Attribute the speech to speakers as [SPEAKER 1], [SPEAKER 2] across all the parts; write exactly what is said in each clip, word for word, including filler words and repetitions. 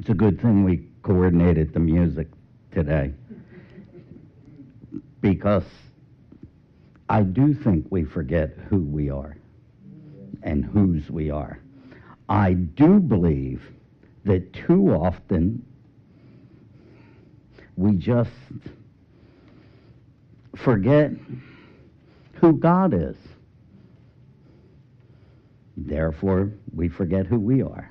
[SPEAKER 1] It's a good thing we coordinated the music today, because I do think we forget who we are and whose we are. I do believe that too often we just forget who God is. Therefore, we forget who we are.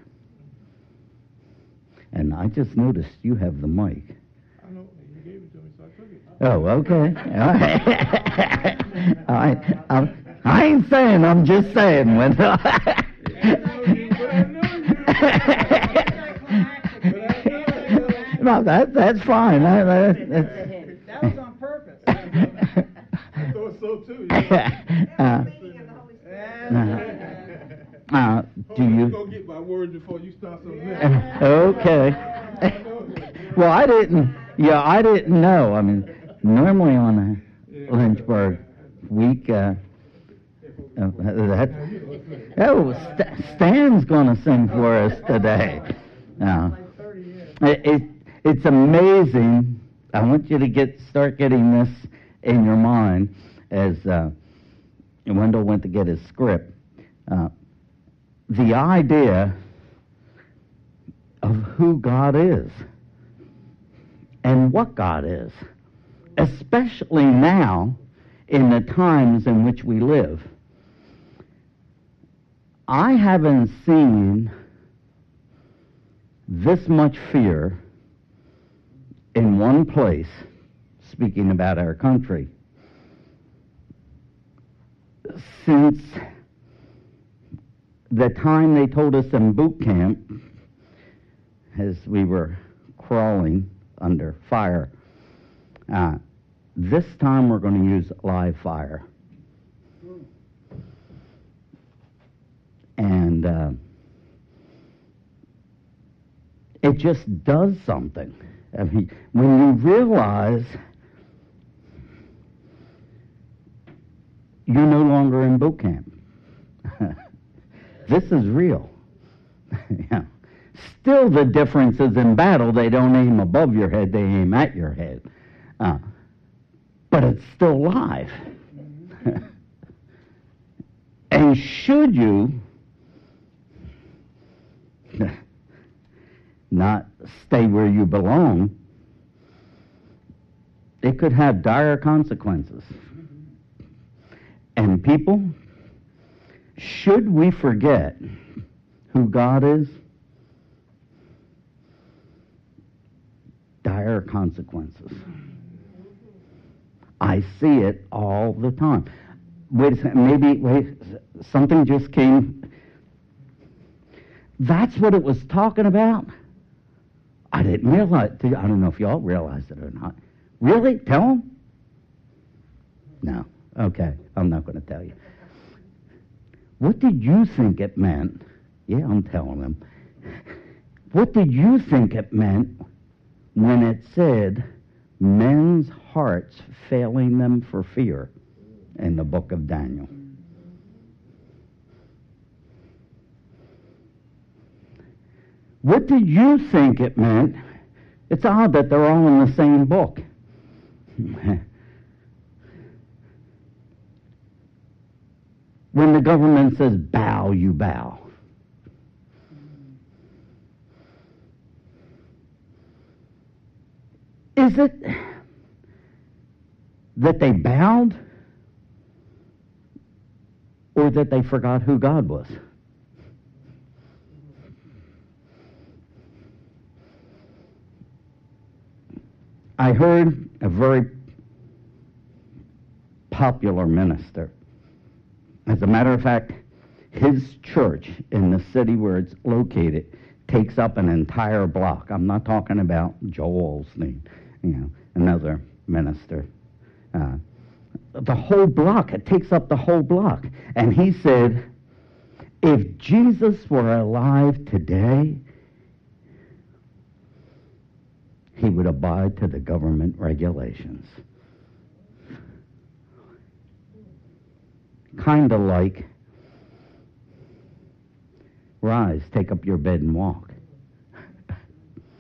[SPEAKER 1] And I just noticed you have the mic.
[SPEAKER 2] I know, you gave it to me, so I took it.
[SPEAKER 1] Oh, okay. All right. All right. I'm, I ain't saying, I'm just saying. When
[SPEAKER 2] But I know you, but I know you. But I know you.
[SPEAKER 1] no, that, that's fine. I, that, that's,
[SPEAKER 3] That was on purpose.
[SPEAKER 2] I thought so too.
[SPEAKER 1] uh, uh, uh, do
[SPEAKER 2] Hold on,
[SPEAKER 1] you?
[SPEAKER 2] go get my words before you start something else.
[SPEAKER 1] Okay. Well, I didn't. Yeah, I didn't know. I mean, normally on a Lynchburg week, uh, uh, that oh, St- Stan's going to sing for us today. Now, it, it, it's amazing. I want you to get start getting this in your mind as uh, Wendell went to get his script. Uh, the idea of who God is and what God is, especially now in the times in which we live. I haven't seen this much fear in one place, speaking about our country, since the time they told us in boot camp, as we were crawling under fire, uh, this time we're going to use live fire. And uh, it just does something. I mean, when you realize you're no longer in boot camp. This is real. Yeah. Still, the difference is in battle, they don't aim above your head, they aim at your head. Uh, but it's still live. And should you not stay where you belong, it could have dire consequences. And people, should we forget who God is? Dire consequences. I see it all the time. Wait a second, maybe, wait, something just came. That's what it was talking about? I didn't realize, I don't know if y'all realized it or not. Really? Tell them? No. Okay, I'm not going to tell you. What did you think it meant? Yeah, I'm telling them. What did you think it meant when it said men's hearts failing them for fear in the book of Daniel? What did you think it meant? It's odd that they're all in the same book. When the government says, bow, you bow. Is it that they bowed or that they forgot who God was? I heard a very popular minister. As a matter of fact, his church in the city where it's located takes up an entire block. I'm not talking about Joel Osteen, you know, another minister. Uh, the whole block, it takes up the whole block. And he said, if Jesus were alive today, he would abide to the government regulations. Kind of like, rise, take up your bed and walk.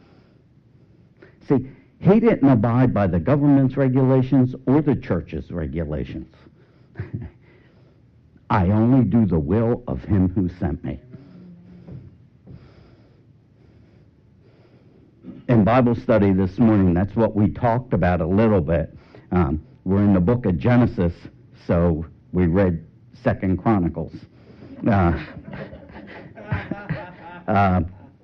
[SPEAKER 1] See, he didn't abide by the government's regulations or the church's regulations. I only do the will of him who sent me. In Bible study this morning, that's what we talked about a little bit. Um, we're in the book of Genesis, so we read Second Chronicles. Uh, uh,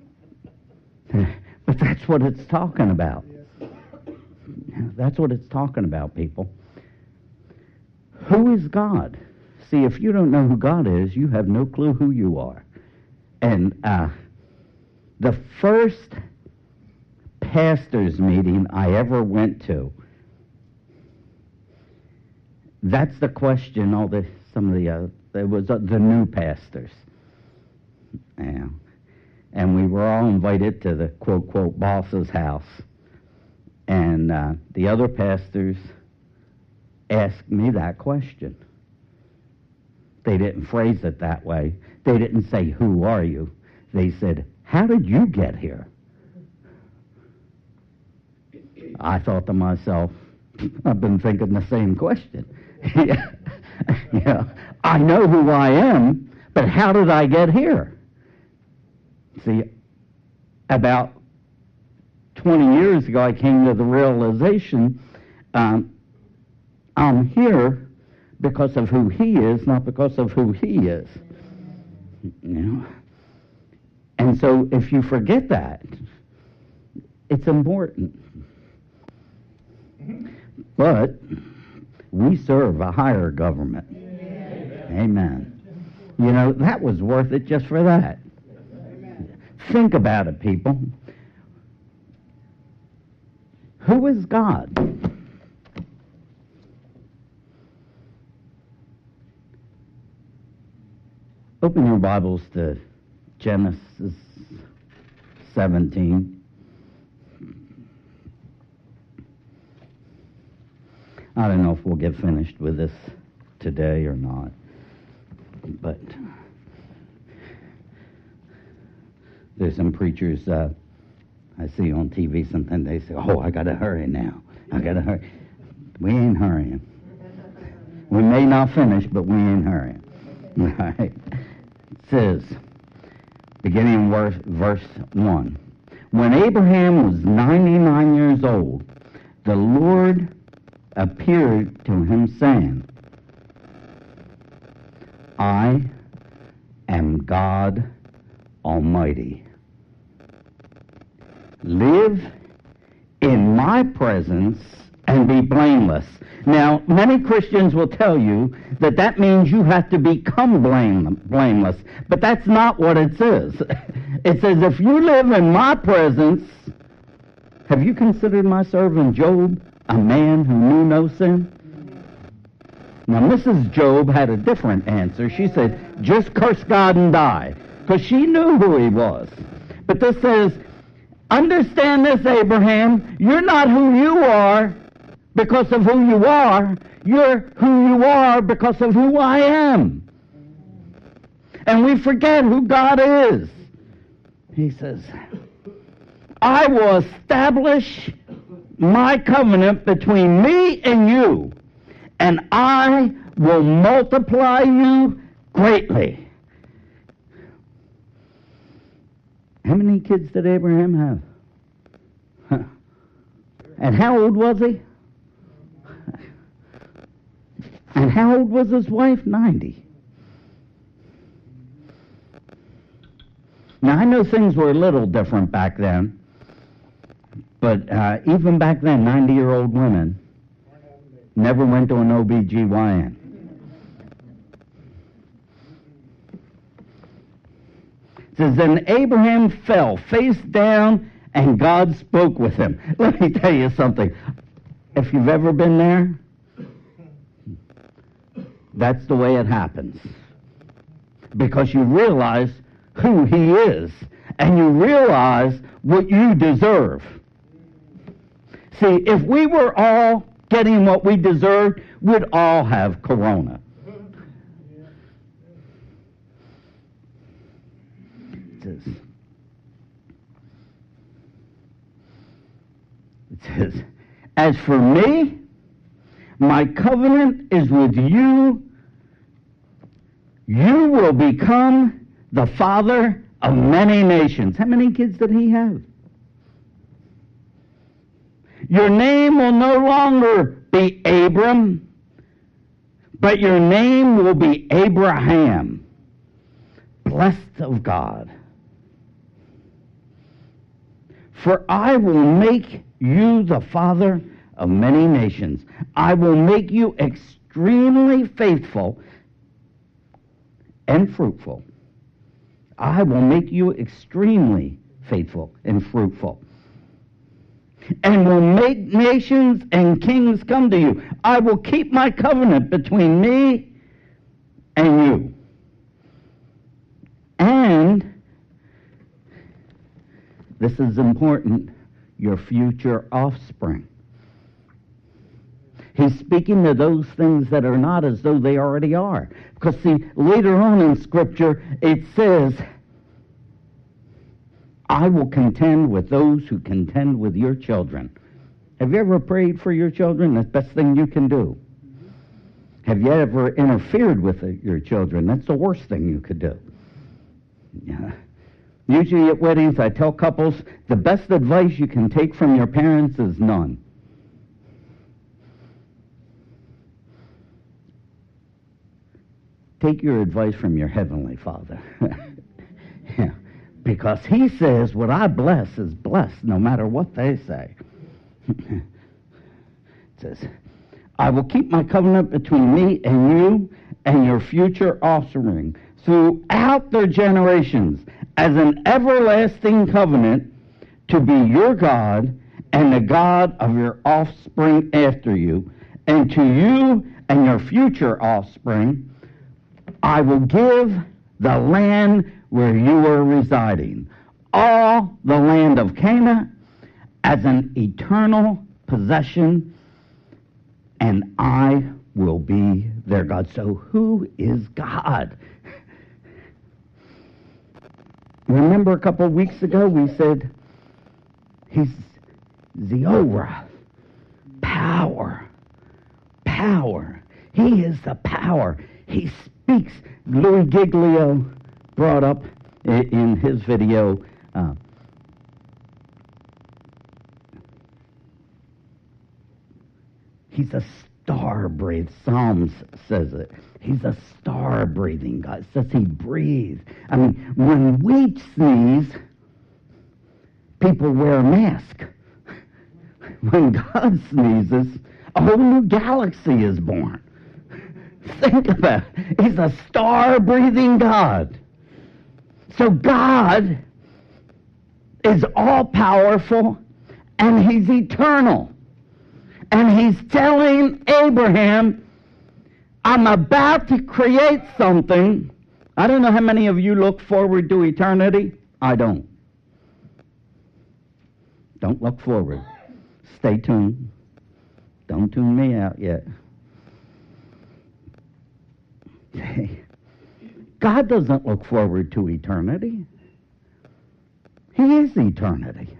[SPEAKER 1] but that's what it's talking about. That's what it's talking about, people. Who is God? See, if you don't know who God is, you have no clue who you are. And uh, the first pastors' meeting I ever went to, that's the question. All the some of the uh, there was uh, the new pastors, yeah, and we were all invited to the quote quote boss's house, and uh, the other pastors asked me that question. They didn't phrase it that way. They didn't say, "Who are you?" They said, "How did you get here?" I thought to myself, I've been thinking the same question. yeah. yeah. I know who I am, but how did I get here? See, about twenty years ago, I came to the realization um, I'm here because of who he is, not because of who he is. You know? And so if you forget that, it's important. But we serve a higher government. Amen. Amen. You know, that was worth it just for that. Amen. Think about it, people. Who is God? Open your Bibles to Genesis seventeen. I don't know if we'll get finished with this today or not, but there's some preachers uh, I see on T V sometimes. They say, "Oh, I got to hurry now. I got to hurry." We ain't hurrying. We may not finish, but we ain't hurrying. All right. It says, beginning in verse, verse one, when Abraham was ninety-nine years old, the Lord appeared to him, saying, I am God Almighty. Live in my presence and be blameless. Now, many Christians will tell you that that means you have to become blame, blameless, but that's not what it says. It says, if you live in my presence, have you considered my servant Job a man who knew no sin? Now, Missus Job had a different answer. She said, just curse God and die, because she knew who he was. But this says, understand this, Abraham, you're not who you are because of who you are. You're who you are because of who I am. And we forget who God is. He says, I will establish my covenant between me and you, and I will multiply you greatly. How many kids did Abraham have? Huh. And how old was he? And how old was his wife? ninety. Now, I know things were a little different back then, but uh, even back then, ninety-year-old women never went to an O B G Y N. It says, then Abraham fell face down, and God spoke with him. Let me tell you something. If you've ever been there, that's the way it happens. Because you realize who he is, and you realize what you deserve. See, if we were all getting what we deserved, we'd all have corona. It says, It says, as for me, my covenant is with you. You will become the father of many nations. How many kids did he have? Your name will no longer be Abram, but your name will be Abraham, blessed of God. For I will make you the father of many nations. I will make you extremely faithful and fruitful. I will make you extremely faithful and fruitful. And will make nations and kings come to you. I will keep my covenant between me and you. And, this is important, your future offspring. He's speaking to those things that are not as though they already are. Because, see, later on in Scripture, it says, I will contend with those who contend with your children. Have you ever prayed for your children? That's the best thing you can do. Have you ever interfered with your children? That's the worst thing you could do. Yeah. Usually at weddings, I tell couples, the best advice you can take from your parents is none. Take your advice from your Heavenly Father. Yeah. Because he says, what I bless is blessed, no matter what they say. It says, I will keep my covenant between me and you and your future offspring throughout their generations as an everlasting covenant to be your God and the God of your offspring after you. And to you and your future offspring, I will give the land where you are residing, all the land of Canaan, as an eternal possession, and I will be their God. So who is God? Remember a couple of weeks ago we said he's Zeorah, power, power. He is the power. He speaks. Louis Giglio brought up in his video, uh, he's a star-breathed, Psalms says it. He's a star-breathing God. It says he breathed. I mean, when we sneeze, people wear a mask. When God sneezes, a whole new galaxy is born. Think about it. He's a star-breathing God. So God is all-powerful, and he's eternal. And he's telling Abraham, I'm about to create something. I don't know how many of you look forward to eternity. I don't. Don't look forward. Stay tuned. Don't tune me out yet. God doesn't look forward to eternity. He is eternity.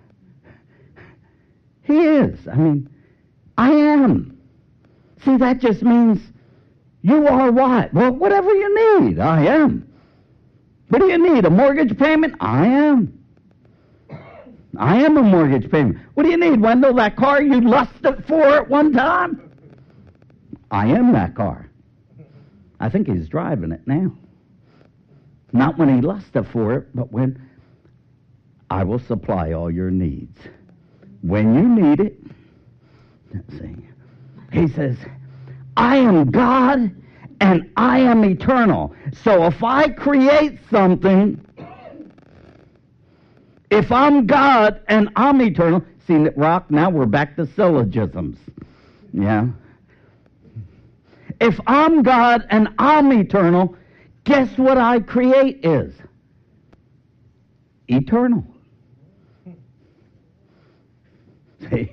[SPEAKER 1] He is. I mean, I am. See, that just means you are what? Well, whatever you need, I am. What do you need? A mortgage payment? I am. I am a mortgage payment. What do you need, Wendell? That car you lusted for at one time? I am that car. I think he's driving it now. Not when he lusted for it, but when I will supply all your needs. When you need it, let's see. He says, I am God and I am eternal. So if I create something, if I'm God and I'm eternal, see, Rock, now we're back to syllogisms. Yeah. If I'm God and I'm eternal, guess what I create is? Eternal. See?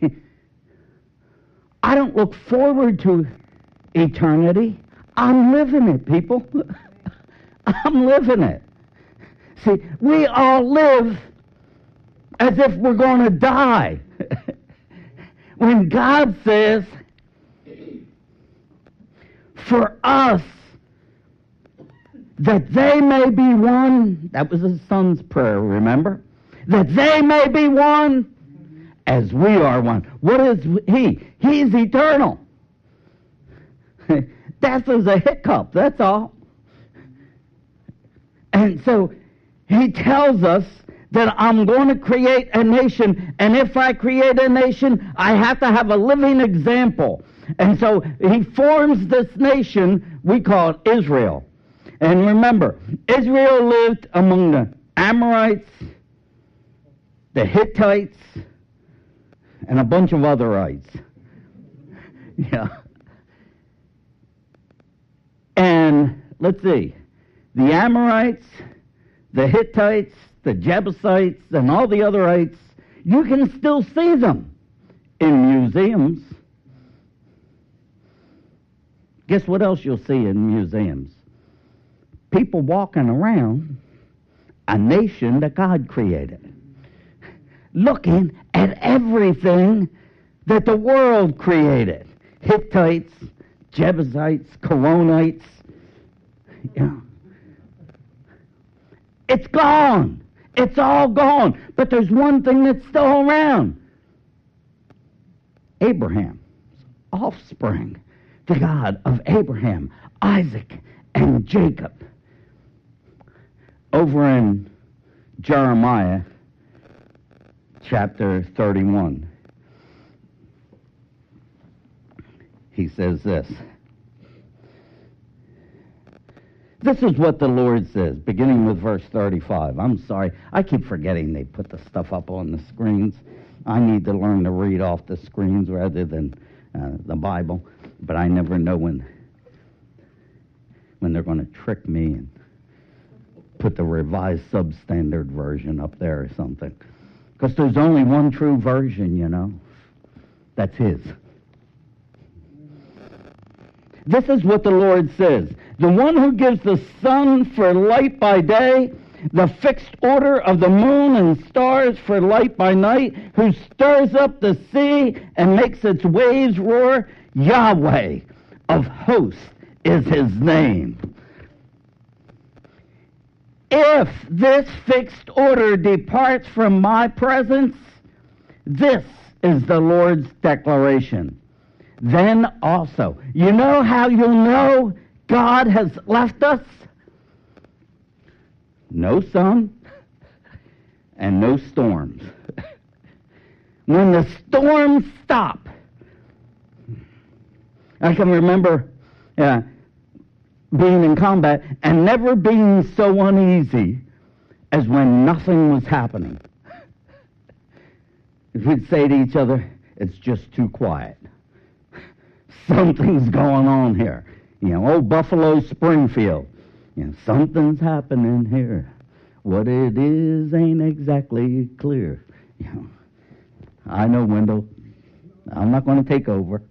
[SPEAKER 1] I don't look forward to eternity. I'm living it, people. I'm living it. See, we all live as if we're going to die. When God says, for us, that they may be one, that was his son's prayer, remember? That they may be one as we are one. What is he? He's eternal. Death is a hiccup, that's all. And so he tells us that I'm going to create a nation, and if I create a nation, I have to have a living example. And so he forms this nation, we call it Israel. And remember, Israel lived among the Amorites, the Hittites, and a bunch of otherites. Yeah. And let's see, the Amorites, the Hittites, the Jebusites, and all the otherites, you can still see them in museums. Guess what else you'll see in museums? People walking around a nation that God created, looking at everything that the world created. Hittites, Jebusites, Coronites. Yeah. It's gone. It's all gone. But there's one thing that's still around. Abraham's offspring, the God of Abraham, Isaac, and Jacob. Over in Jeremiah chapter thirty-one, he says this. This is what the Lord says, beginning with verse thirty-five. I'm sorry, I keep forgetting they put the stuff up on the screens. I need to learn to read off the screens rather than uh, the Bible, but I never know when when they're going to trick me and put the revised substandard version up there or something. Because there's only one true version, you know. That's his. This is what the Lord says. The one who gives the sun for light by day, the fixed order of the moon and stars for light by night, who stirs up the sea and makes its waves roar, Yahweh of hosts is his name. If this fixed order departs from my presence, this is the Lord's declaration. Then also, you know how you'll know God has left us? No sun and no storms. When the storms stop, I can remember uh, being in combat and never being so uneasy as when nothing was happening. We'd say to each other, it's just too quiet. Something's going on here. You know, old Buffalo Springfield. You know, something's happening here. What it is ain't exactly clear. You know, I know, Wendell. I'm not going to take over.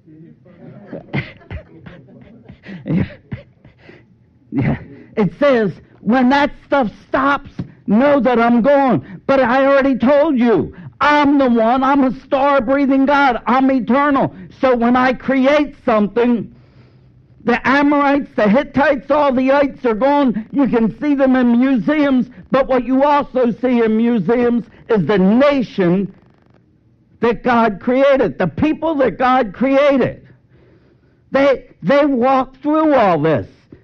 [SPEAKER 1] Yeah. It says, when that stuff stops, know that I'm gone. But I already told you, I'm the one. I'm a star-breathing God. I'm eternal. So when I create something, the Amorites, the Hittites, all the ites are gone. You can see them in museums. But what you also see in museums is the nation that God created, the people that God created. They, they walked through all this.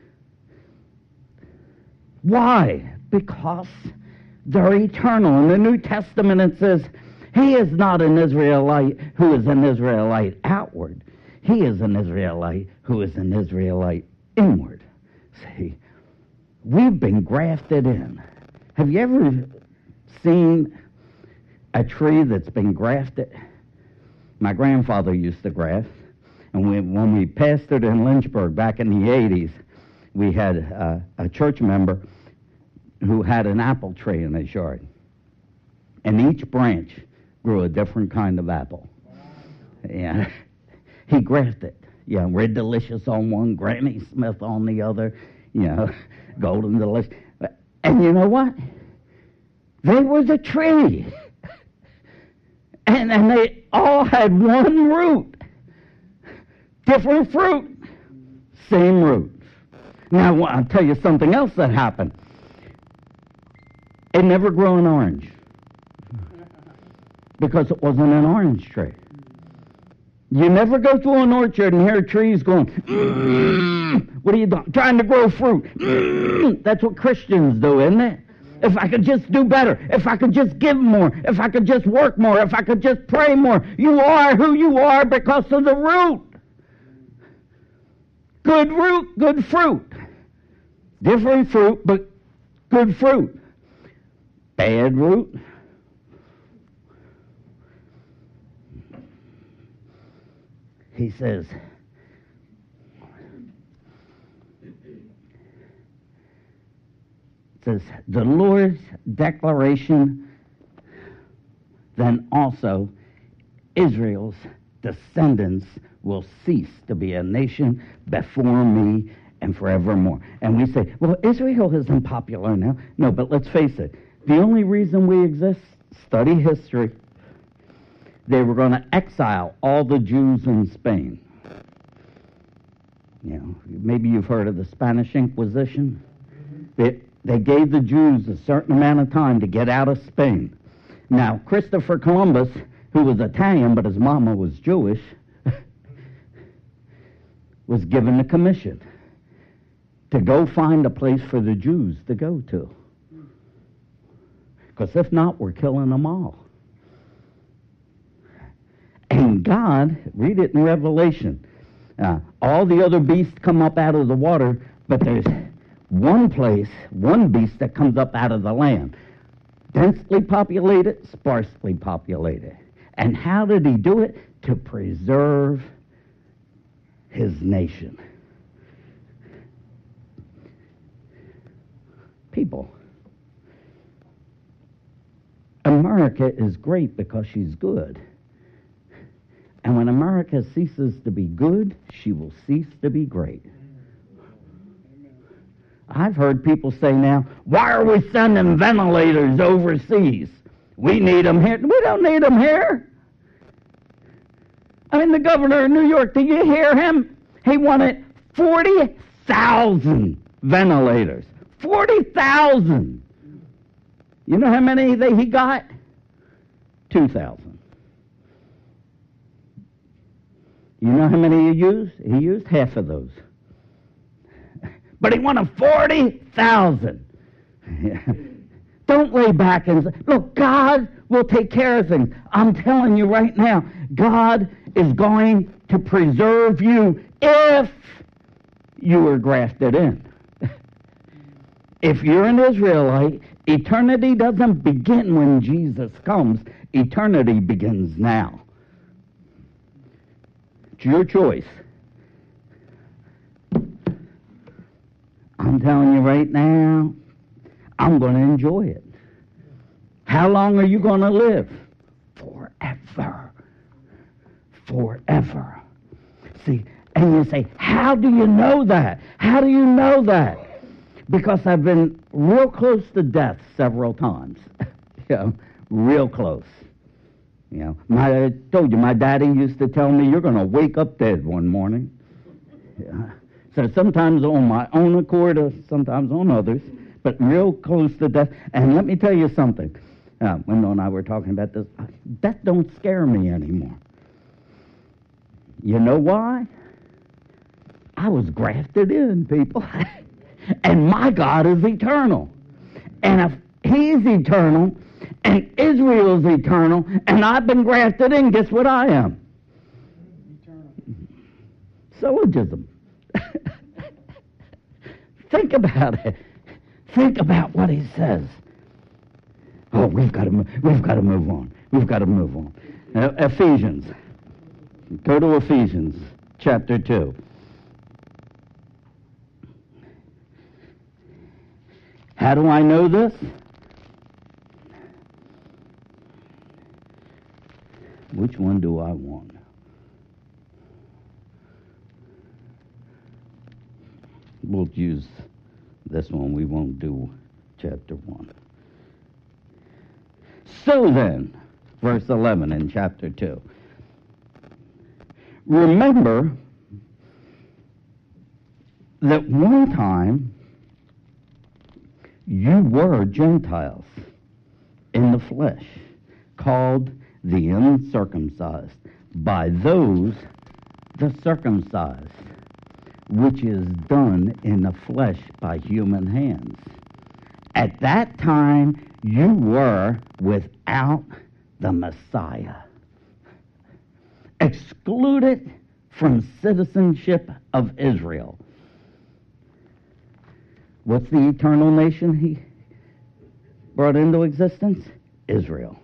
[SPEAKER 1] Why? Because they're eternal. In the New Testament it says, he is not an Israelite who is an Israelite outward. He is an Israelite who is an Israelite inward. See, we've been grafted in. Have you ever seen a tree that's been grafted? My grandfather used to graft. And we, when we pastored in Lynchburg back in the eighties, we had uh, a church member who had an apple tree in his yard. And each branch grew a different kind of apple. Yeah. He grafted. Yeah, Red Delicious on one, Granny Smith on the other, you know, Golden Delicious. And you know what? They were the tree. And, and they all had one root. Different fruit, same root. Now, I'll tell you something else that happened. It never grew an orange because it wasn't an orange tree. You never go through an orchard and hear trees going, mm, what are you doing? Trying to grow fruit. Mm, that's what Christians do, isn't it? If I could just do better, if I could just give more, if I could just work more, if I could just pray more. You are who you are because of the root. Good root, good fruit. Different fruit, but good fruit. Bad root. He says, says, the Lord's declaration, then also Israel's descendants will cease to be a nation before me and forevermore. And we say, well, Israel isn't popular now. No, but let's face it. The only reason we exist, study history, they were going to exile all the Jews in Spain. You know, maybe you've heard of the Spanish Inquisition. They, they gave the Jews a certain amount of time to get out of Spain. Now, Christopher Columbus, who was Italian, but his mama was Jewish, was given a commission to go find a place for the Jews to go to. Because if not, we're killing them all. And God, read it in Revelation, uh, all the other beasts come up out of the water, but there's one place, one beast that comes up out of the land. Densely populated, sparsely populated. And how did he do it? To preserve his nation. People. America is great because she's good. And when America ceases to be good, she will cease to be great. I've heard people say now, why are we sending ventilators overseas? We need them here. We don't need them here. I mean, the governor of New York, did you hear him? He wanted forty thousand ventilators. forty thousand. You know how many they, he got? two thousand. You know how many he used? He used half of those. But he wanted forty thousand. Don't lay back and say, look, God will take care of things. I'm telling you right now, God is going to preserve you if you are grafted in. If you're an Israelite, eternity doesn't begin when Jesus comes. Eternity begins now. It's your choice. I'm telling you right now, I'm going to enjoy it. How long are you going to live? Forever. Forever. See, and you say, how do you know that? How do you know that? Because I've been real close to death several times. You know, real close. You know, my, I told you, my daddy used to tell me, you're going to wake up dead one morning. Yeah. So sometimes on my own accord, or sometimes on others, but real close to death. And let me tell you something. Uh, Wendell and I were talking about this. Death don't scare me anymore. You know why? I was grafted in, people. And my God is eternal. And if he's eternal, and Israel's eternal, and I've been grafted in, guess what I am? Eternal. Syllogism. Think about it. Think about what he says. Oh, we've got to move. We've got to move on. We've got to move on. Uh, Ephesians. Go to Ephesians chapter two. How do I know this? Which one do I want? We'll use this one. We won't do chapter one. So then, verse eleven in chapter two. Remember that one time you were Gentiles in the flesh, called the uncircumcised, by those the circumcised, which is done in the flesh by human hands. At that time you were without the Messiah, excluded from citizenship of Israel. What's the eternal nation he brought into existence? Israel.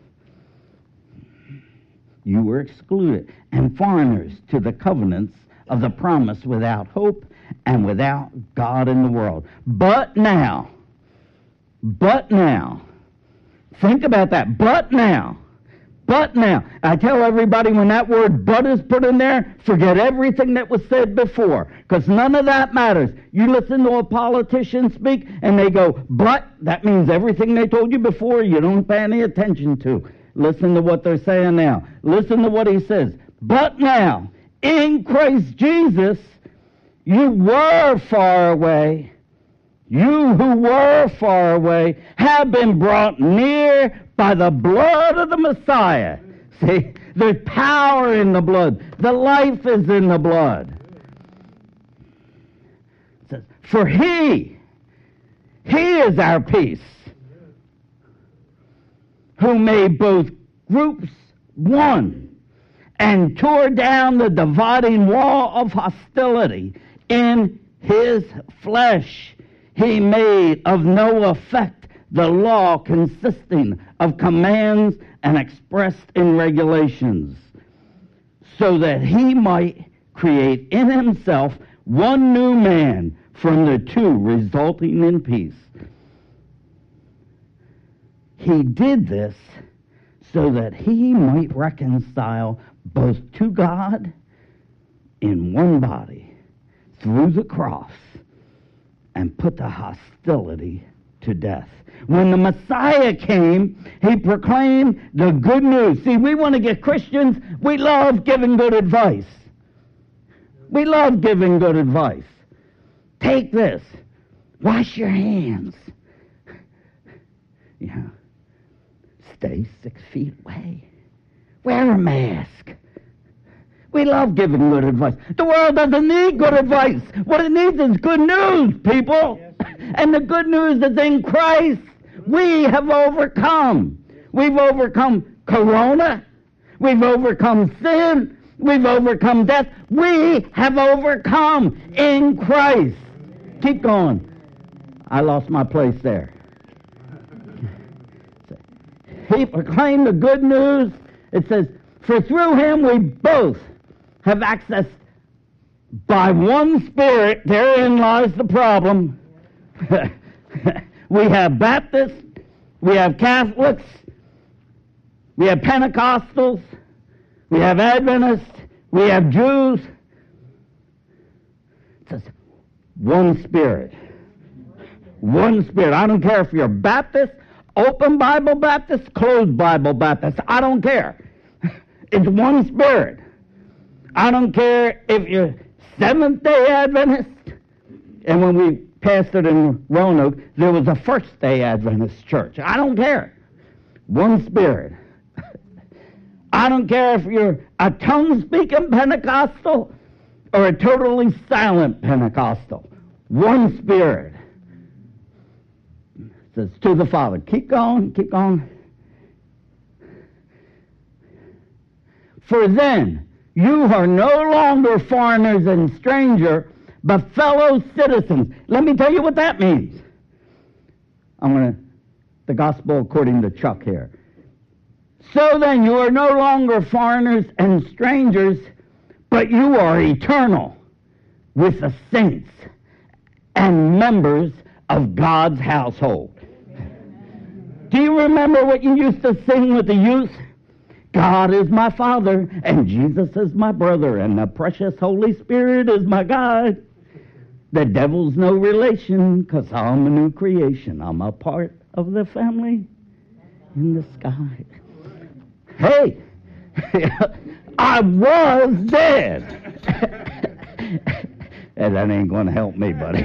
[SPEAKER 1] You were excluded, and foreigners to the covenants of the promise, without hope and without God in the world. But now, but now, think about that, but now, but now. I tell everybody, when that word but is put in there, forget everything that was said before, because none of that matters. You listen to a politician speak, and they go, but, that means everything they told you before you don't pay any attention to. Listen to what they're saying now. Listen to what he says. But now, in Christ Jesus, you were far away. You who were far away have been brought near by the blood of the Messiah. See, there's power in the blood. The life is in the blood. It says, for he, he is our peace, who made both groups one, and tore down the dividing wall of hostility in his flesh. He made of no effect the law consisting of commands and expressed in regulations, so that he might create in himself one new man from the two, resulting in peace. He did this so that he might reconcile both to God in one body through the cross, and put the hostility to death. When the Messiah came, he proclaimed the good news. See, we want to get Christians, we love giving good advice. We love giving good advice. Take this. Wash your hands. Yeah. Stay six feet away. Wear a mask. We love giving good advice. The world doesn't need good advice. What it needs is good news, people. And the good news is in Christ. We have overcome. We've overcome Corona. We've overcome sin. We've overcome death. We have overcome in Christ. Keep going. I lost my place there. He proclaimed the good news. It says, for through him we both have access by one Spirit. Therein lies the problem. We have Baptists, we have Catholics, we have Pentecostals, we have Adventists, we have Jews. It says, one Spirit. One Spirit. I don't care if you're Baptist, open Bible Baptist, closed Bible Baptist. I don't care. It's one Spirit. I don't care if you're Seventh-day Adventist. And when we pastored in Roanoke, there was a First-day Adventist church. I don't care. One Spirit. I don't care if you're a tongue-speaking Pentecostal or a totally silent Pentecostal. One Spirit. It says to the Father. Keep going, keep going. For then you are no longer foreigners and strangers, but fellow citizens. Let me tell you what that means. I'm going to, the gospel according to Chuck here. So then you are no longer foreigners and strangers, but you are eternal with the saints and members of God's household. Do you remember what you used to sing with the youth? God is my Father, and Jesus is my brother, and the precious Holy Spirit is my guide. The devil's no relation, because I'm a new creation. I'm a part of the family in the sky. Hey, I was dead. And that ain't going to help me, buddy.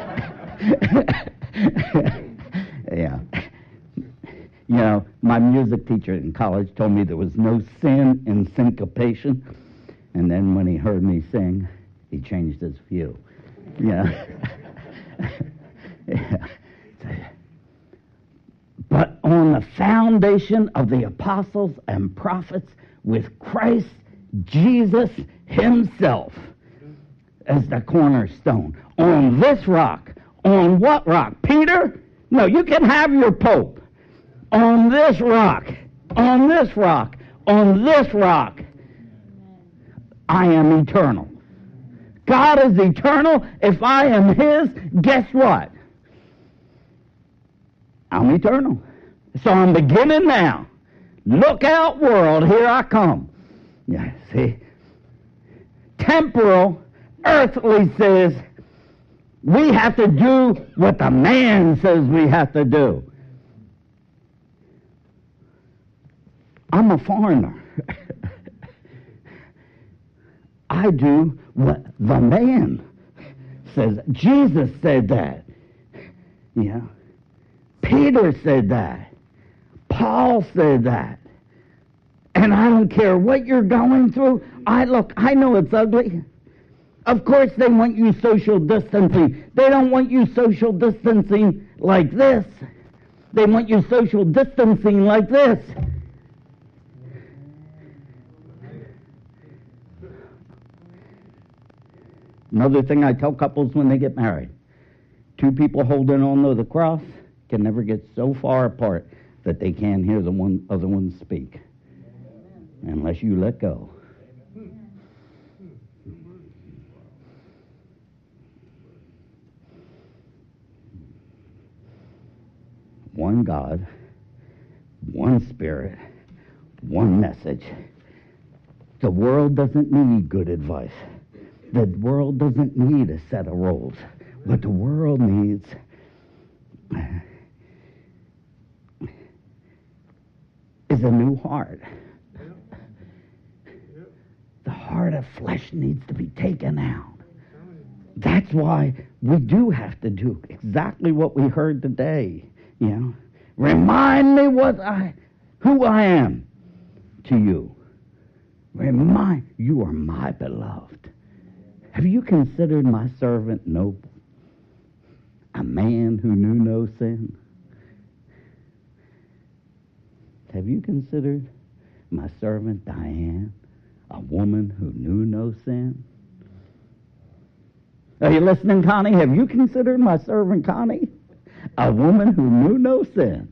[SPEAKER 1] Yeah. You know, my music teacher in college told me there was no sin in syncopation. And then when he heard me sing, he changed his view. Yeah. Yeah. But on the foundation of the apostles and prophets, with Christ Jesus himself as the cornerstone. On this rock. On what rock? Peter? No, you can have your pope. On this rock. On this rock. On this rock. I am eternal. God is eternal. If I am his, guess what? I'm eternal. So I'm beginning now. Look out, world, here I come. Yeah, see? Temporal, earthly says, we have to do what the man says we have to do. I'm a foreigner. I do what the man says. Jesus said that. Yeah. Peter said that. Paul said that. And I don't care what you're going through. I look, I know it's ugly. Of course they want you social distancing. They don't want you social distancing like this. They want you social distancing like this. Another thing I tell couples when they get married. Two people holding on to the cross can never get so far apart that they can't hear the one other one speak. Unless you let go. One God, one Spirit, one message. The world doesn't need good advice. The world doesn't need a set of rules. What the world needs is a new heart. The heart of flesh needs to be taken out. That's why we do have to do exactly what we heard today. You know, remind me what I, who I am to you. Remind, you are my beloved. Have you considered my servant noble? A man who knew no sin? Have you considered my servant Diane, a woman who knew no sin? Are you listening, Connie? Have you considered my servant Connie, a woman who knew no sin?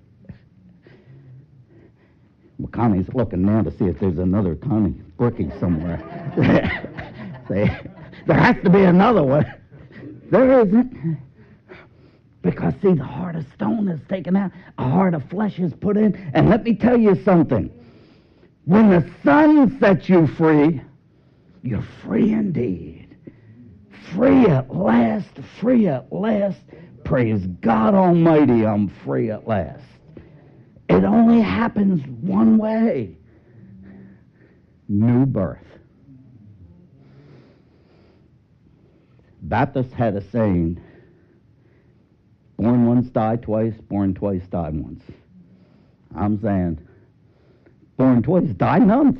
[SPEAKER 1] Well, Connie's looking now to see if there's another Connie Brookie somewhere. See, there has to be another one. There isn't. Because, see, the heart of stone is taken out, a heart of flesh is put in. And let me tell you something. When the Son sets you free, you're free indeed. Free at last, free at last. Praise God Almighty, I'm free at last. It only happens one way. New birth. Baptists had a saying, born once, die twice, born twice, die once. I'm saying, born twice, die once.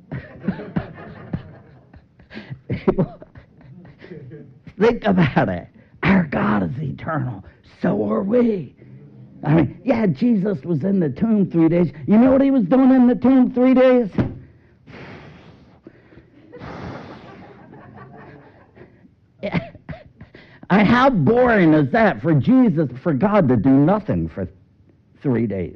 [SPEAKER 1] Think about it. Our God is eternal. So are we. I mean, yeah, Jesus was in the tomb three days. You know what he was doing in the tomb three days? Yeah. I mean, how boring is that for Jesus, for God to do nothing for three days?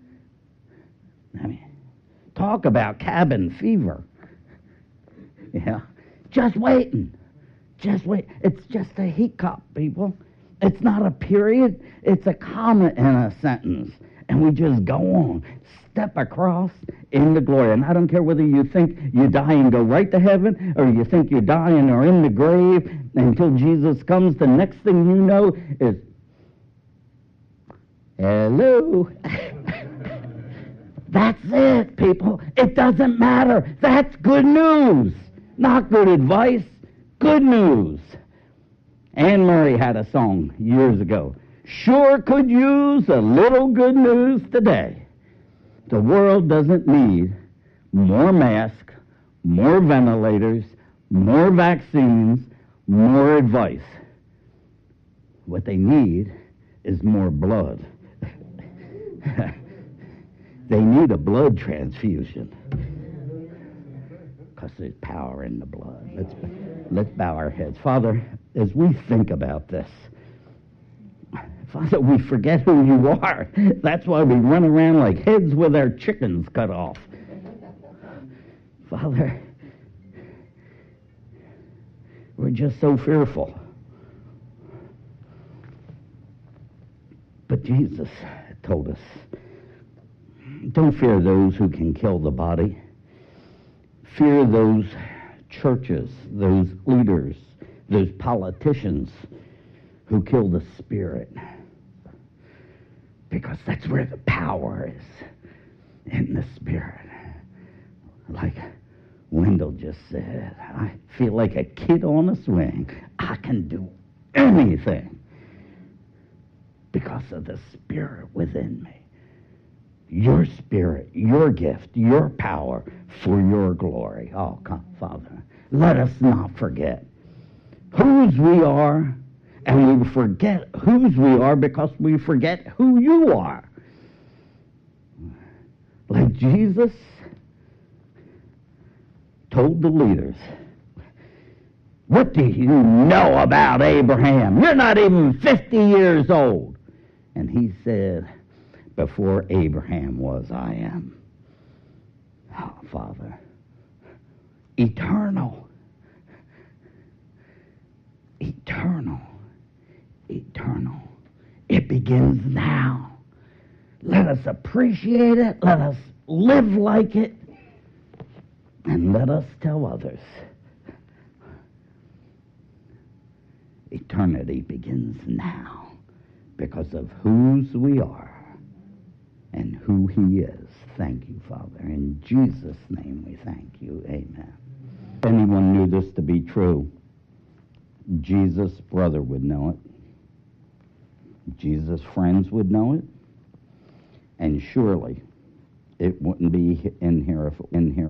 [SPEAKER 1] I mean, talk about cabin fever. Yeah, just waiting. Just wait. It's just a hiccup, people. It's not a period. It's a comma in a sentence. And we just go on. Step across into glory. And I don't care whether you think you die and go right to heaven, or you think you die and are in the grave until Jesus comes. The next thing you know is, hello. That's it, people. It doesn't matter. That's good news. Not good advice. Good news. Anne Murray had a song years ago. Sure could use a little good news today. The world doesn't need more masks, more ventilators, more vaccines, more advice. What they need is more blood. They need a blood transfusion. Because there's power in the blood. Let's, let's bow our heads. Father, as we think about this, Father, we forget who you are. That's why we run around like heads with our chickens cut off. Father, we're just so fearful. But Jesus told us, don't fear those who can kill the body. Fear those churches, those leaders, those politicians who kill the spirit. Because that's where the power is, in the spirit. Like Wendell just said, I feel like a kid on a swing. I can do anything because of the spirit within me. Your spirit, your gift, your power for your glory. Oh, come, Father, let us not forget whose we are, and we forget whose we are because we forget who you are. Like Jesus told the leaders, what do you know about Abraham? You're not even fifty years old. And he said, before Abraham was, I am. Oh, Father, eternal, eternal, eternal. It begins now. Let us appreciate it. Let us live like it. And let us tell others. Eternity begins now because of whose we are and who he is. Thank you, Father. In Jesus' name we thank you. Amen. If anyone knew this to be true, Jesus' brother would know it. Jesus' friends would know it. And surely it wouldn't be in here if in here.